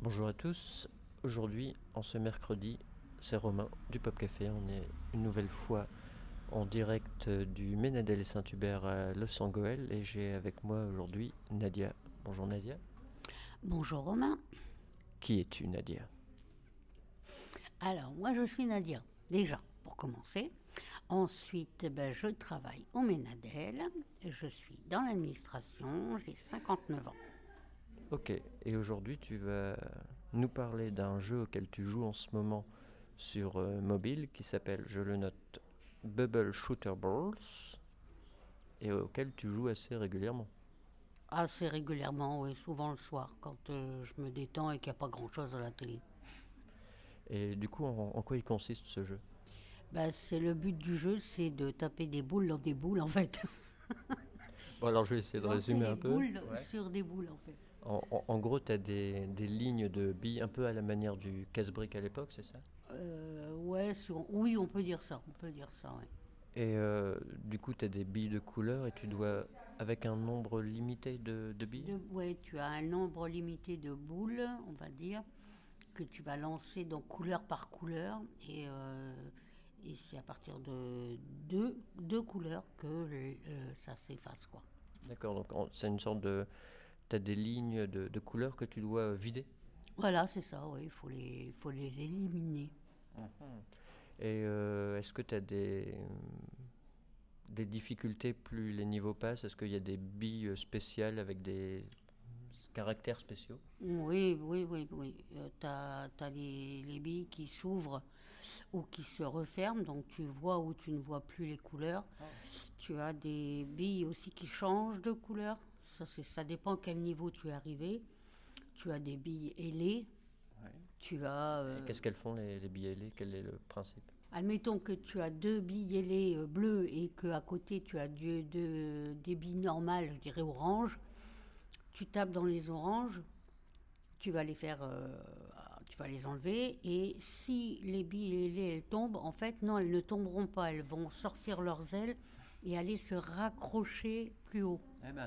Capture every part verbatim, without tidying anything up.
Bonjour à tous, aujourd'hui, en ce mercredi, c'est Romain du Pop Café. On est une nouvelle fois en direct du Ménadel et Saint-Hubert à Los Angeles et j'ai avec moi aujourd'hui Nadia. Bonjour Nadia. Bonjour Romain. Qui es-tu Nadia? Alors moi je suis Nadia, déjà pour commencer. Ensuite ben, je travaille au Ménadel, je suis dans l'administration, j'ai cinquante-neuf ans. Ok, et aujourd'hui tu vas nous parler d'un jeu auquel tu joues en ce moment sur euh, mobile qui s'appelle, je le note, Bubble Shooter Balls et auquel tu joues assez régulièrement. Assez régulièrement, oui, souvent le soir quand euh, je me détends et qu'il n'y a pas grand chose à la télé. Et du coup, en, en quoi il consiste ce jeu? Ben, c'est le but du jeu, c'est de taper des boules dans des boules en fait. Bon, alors je vais essayer de Lancer résumer des un peu. boules Ouais. sur des boules en fait. En, en- en gros, tu as des, des lignes de billes un peu à la manière du casse-brique à l'époque, c'est ça? Euh, ouais, sur- oui, on peut dire ça, on peut dire ça, ouais. Et euh, du coup, tu as des billes de couleur et tu dois, avec un nombre limité de, de billes? De- ouais, tu as un nombre limité de boules, on va dire, que tu vas lancer donc couleur par couleur. Et, euh, et c'est à partir de deux, deux couleurs que euh, ça s'efface, quoi. D'accord, donc en- c'est une sorte de... Tu as des lignes de, de couleurs que tu dois vider? Voilà, c'est ça, oui, il faut les, faut les éliminer. Et euh, est-ce que tu as des, des difficultés plus les niveaux passent? Est-ce qu'il y a des billes spéciales avec des caractères spéciaux? Oui, oui, oui, oui. Euh, tu as, les, les billes qui s'ouvrent ou qui se referment, donc tu vois ou tu ne vois plus les couleurs. Tu as des billes aussi qui changent de couleur. Ça, c'est, ça dépend à quel niveau tu es arrivé. Tu as des billes ailées. Ouais. Tu as. Et euh, qu'est-ce qu'elles font les, les billes ailées? Quel est le principe? admettons que tu as deux billes ailées euh, bleues et qu'à côté tu as deux, deux- des billes normales, je dirais orange. Tu tapes dans les oranges, tu vas les faire, euh, tu vas les enlever et si les billes ailées elles tombent, en fait non, elles ne tomberont pas, elles vont sortir leurs ailes et aller se raccrocher plus haut. Eh ben,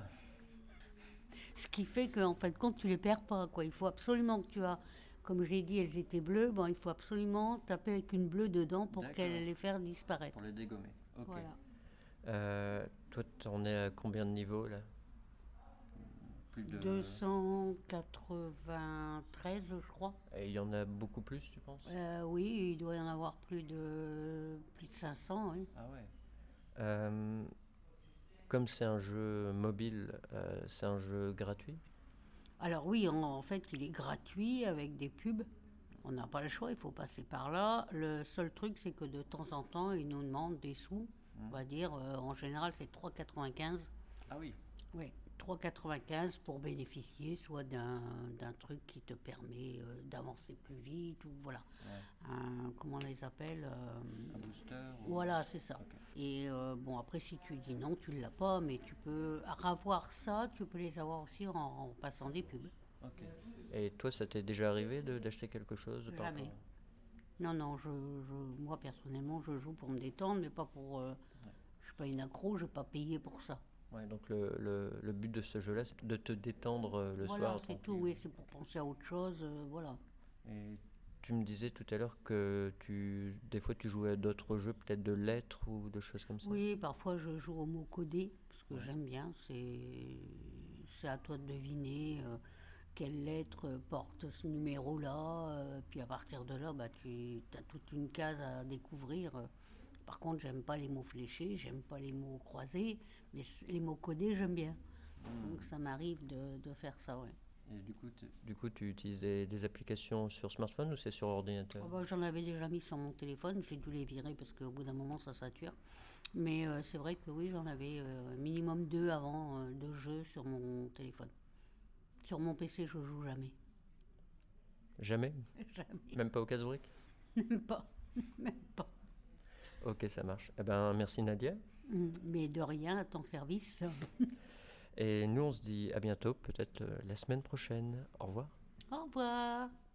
Ce qui fait qu'en fin de compte, tu les perds pas, quoi. Il faut absolument que tu as, comme j'ai dit, elles étaient bleues, bon, il faut absolument taper avec une bleue dedans pour D'accord. qu'elles les faire disparaître. pour les dégommer. Ok. Voilà. Euh, toi, t'en es à combien de niveaux là? Plus de. deux cent quatre-vingt-treize, je crois. Et il y en a beaucoup plus, tu penses? Euh, oui, il doit y en avoir plus de, plus de cinq cents, oui. Ah ouais. Euh, comme c'est un jeu mobile, euh, c'est un jeu gratuit? Alors oui, en, en fait, il est gratuit avec des pubs. On n'a pas le choix, il faut passer par là. Le seul truc, c'est que de temps en temps, ils nous demandent des sous. On va dire, euh, en général, c'est trois euros quatre-vingt-quinze. Ah oui. Oui, trois euros quatre-vingt-quinze pour bénéficier soit d'un, d'un truc qui te permet euh, d'avancer plus vite, ou voilà. Ouais. Un- comment on les appelle euh, Un booster ou- Voilà, c'est ça. Ok. Et euh, bon, après, si tu dis non, tu ne l'as pas, mais tu peux avoir ça, tu peux les avoir aussi en, en passant des pubs. Ok. Et toi, ça t'est déjà arrivé de, d'acheter quelque chose par Jamais. rapport- Non, non, je, je, moi personnellement, je joue pour me détendre, mais pas pour. Euh, je suis pas une accro, je vais pas payer pour ça. Ouais, donc le, le, le but de ce jeu-là, c'est de te détendre euh, le Voilà, soir. c'est tranquille. tout, oui, c'est pour penser à autre chose, euh, voilà. Et tu me disais tout à l'heure que tu, des fois tu jouais à d'autres jeux, peut-être de lettres ou de choses comme ça. Oui, parfois je joue au mot codé, parce que Ouais. j'aime bien, c'est, c'est à toi de deviner euh, quelle lettre porte ce numéro-là, euh, puis à partir de là, bah, tu as toute une case à découvrir. Par contre, j'aime pas les mots fléchés, j'aime pas les mots croisés, mais c- les mots codés, j'aime bien. Donc ça m'arrive de, de faire ça, ouais. Et du coup, tu, du coup, tu utilises des, des applications sur smartphone ou c'est sur ordinateur? Oh bah, j'en avais déjà mis sur mon téléphone, j'ai dû les virer parce qu'au bout d'un moment ça sature. Mais euh, c'est vrai que oui, j'en avais euh, minimum deux avant euh, de jeux sur mon téléphone. Sur mon P C, je joue jamais. Jamais? Jamais. Même pas au casse-brique? Même pas. Même pas. Ok, ça marche. Eh ben, merci Nadia. Mm, mais de rien, à ton service. Et nous, on se dit à bientôt, peut-être euh, la semaine prochaine. Au revoir. Au revoir.